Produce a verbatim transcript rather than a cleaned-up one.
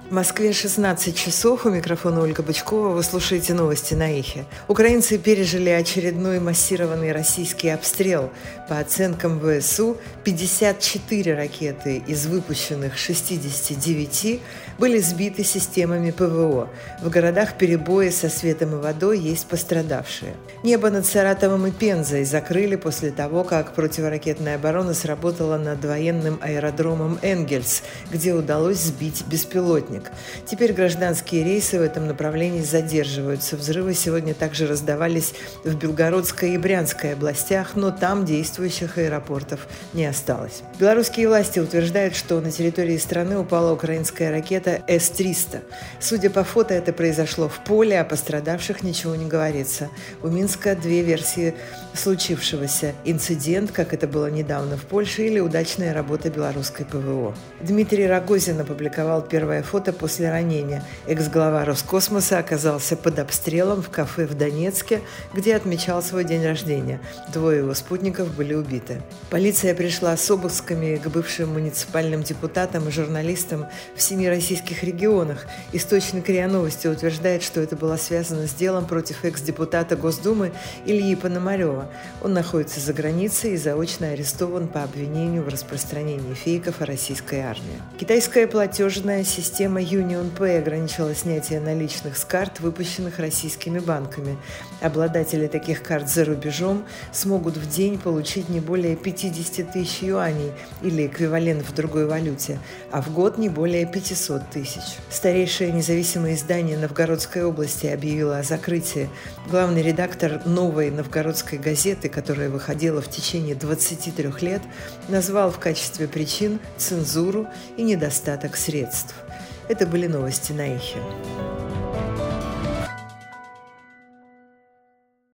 В Москве шестнадцать часов. У микрофона Ольга Бычкова. Вы слушаете новости на Эхе. Украинцы пережили очередной массированный российский обстрел. По оценкам ВСУ, пятьдесят четыре ракеты из выпущенных шестидесяти девяти были сбиты системами ПВО. В городах перебои со светом и водой, есть пострадавшие. Небо над Саратовом и Пензой закрыли после того, как противоракетная оборона сработала над военным аэродромом Энгельс, где удалось сбить беспилотник. Теперь гражданские рейсы в этом направлении задерживаются. Взрывы сегодня также раздавались в Белгородской и Брянской областях, но там действующих аэропортов не осталось. Белорусские власти утверждают, что на территории страны упала украинская ракета эс триста. Судя по фото, это произошло в поле, о пострадавших ничего не говорится. У Минска две версии случившегося: инцидент, как это было недавно в Польше, или удачная работа белорусской ПВО. Дмитрий Рогозин опубликовал первое фото после ранения. Экс-глава Роскосмоса оказался под обстрелом в кафе в Донецке, где отмечал свой день рождения. Двое его спутников были убиты. Полиция пришла с обысками к бывшим муниципальным депутатам и журналистам в семи российских регионах. Источник РИА Новости утверждает, что это было связано с делом против экс-депутата Госдумы Ильи Пономарева. Он находится за границей и заочно арестован по обвинению в распространении фейков о российской армии. Китайская платежная система Union Pay ограничила снятие наличных с карт, выпущенных российскими банками. Обладатели таких карт за рубежом смогут в день получить не более пятьдесят тысяч юаней или эквивалент в другой валюте, а в год не более пятьсот тысяч. Старейшее независимое издание Новгородской области объявило о закрытии. Главный редактор «Новой новгородской газеты», которая выходила в течение двадцати трёх лет, назвал в качестве причин цензуру и недостаток средств. Это были новости на Эхе.